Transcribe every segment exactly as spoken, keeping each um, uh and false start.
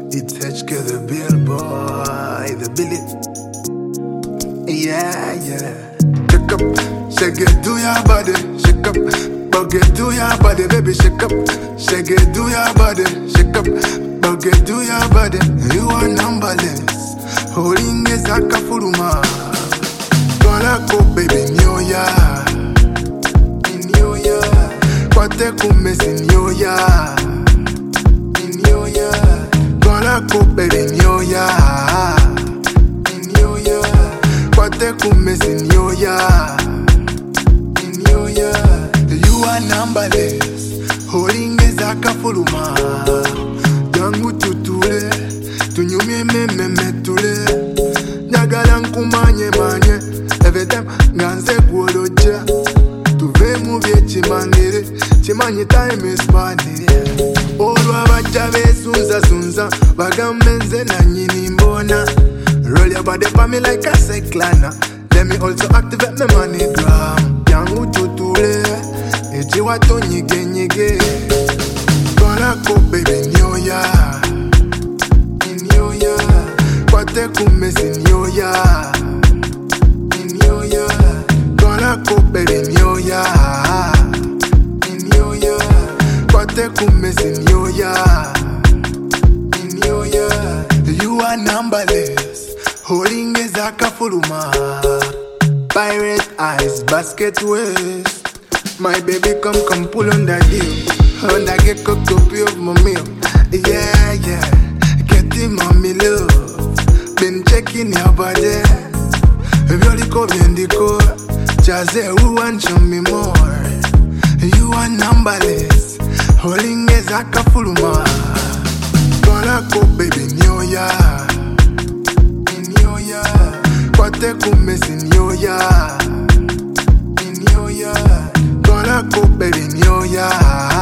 It's H K the Bill Boy, the Billy. Yeah, yeah. Shake up, shake it, do your body. Shake up, bug it, do your body, baby. Shake up, shake it, do your body. Shake up, bug it, do your body. You are numberless. Holding is a kafuruma. Gonna go, baby, New Year. In New Year. Kwate kumesi New Year. In New Year. Gonna go, baby, New Year. In New Year. Kwate kumesi New Year. In New Year. You are numberless. Holding is a kafuruma. Jangu tutule. Tunyumye me me me tule. Nyagala nkumanye manye. Every time nganze kuoloja. Tuve muvye chimangere. Chimanyi time is money. Olwa bacha besunza sunza. Bagambe nze na nyini mbona. Roll your body for me like a cyclone. Let me also activate my MoneyGram. Yangu tutule. Eji watu nyige nyige. Gonna go baby New Year. In New Year. Kwate kumesi New Year. In New Year. Gonna go baby New Year. In New Year. Kwate kumesi New Year. In New Year. You are numberless. Holding is a kafuruma. Pirate eyes, basket waist. My baby come come pull on that deal. On that get cooked copy of my meal. Yeah, yeah. Getting mommy love. Been checking your body. Violico Vendico. Jaze who want show me more. You are numberless. Holding is a kafuruma. Gonna go baby New Year. In New Year. Kwate kumesi New Year. In New Year. Gonna go baby New Year.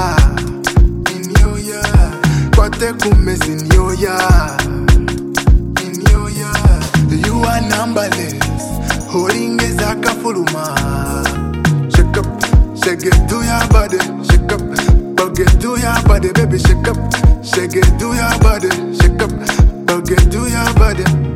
In New Year. Kwate kumesi New Year. In New Year. You are numberless. Holding is a kafuruma. Shake up, shake it, do your body. Shake up, bug it, do your body, baby. Shake up, shake it, do your body. Shake up, bug it, do your body.